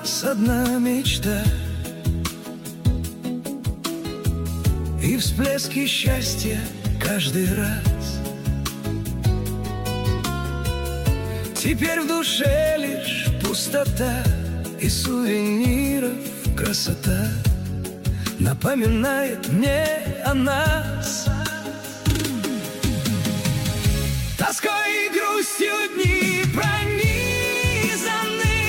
нас одна мечта, и всплески счастья каждый раз. Теперь в душе лишь пустота, и сувениров красота напоминает мне о нас. Тоской и грустью дни пронизаны,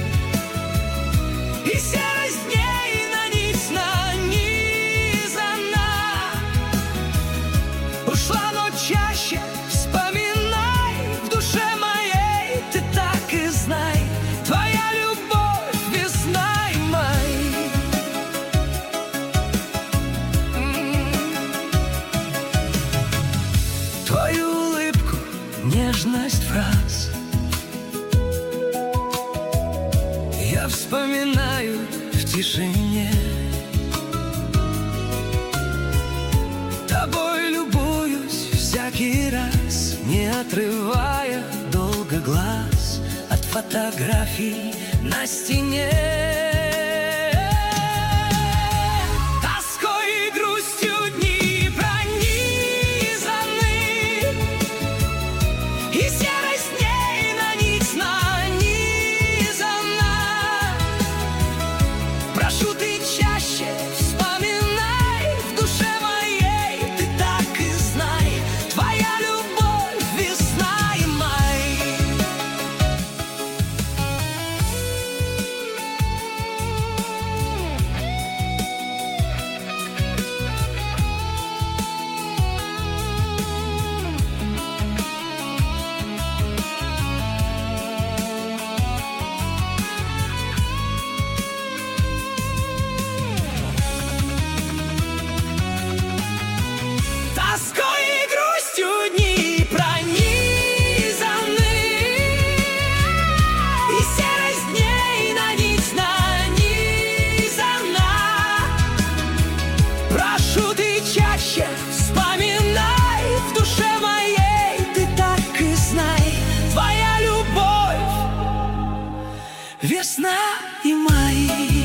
и серость дней на них нанизана. Ушла, но чаще вспоминай, в душе моей ты так и знай, твоя любовь весна и май. Твою улыбку, нежность фраз я вспоминаю в тишине. Тобой любуюсь всякий раз, не отрывая долго глаз от фотографий на стене. Тоской и грустью дни пронизаны, и серость дней на них нанизана. Прошу, ты чаще вспоминай, в душе моей ты так и знай, твоя любовь весна и май. Тоской и грустью дни пронизаны, и серость дней на них нанизана. Прошу, ты чаще вспоминай, в душе моей ты так и знай, твоя любовь весна и май.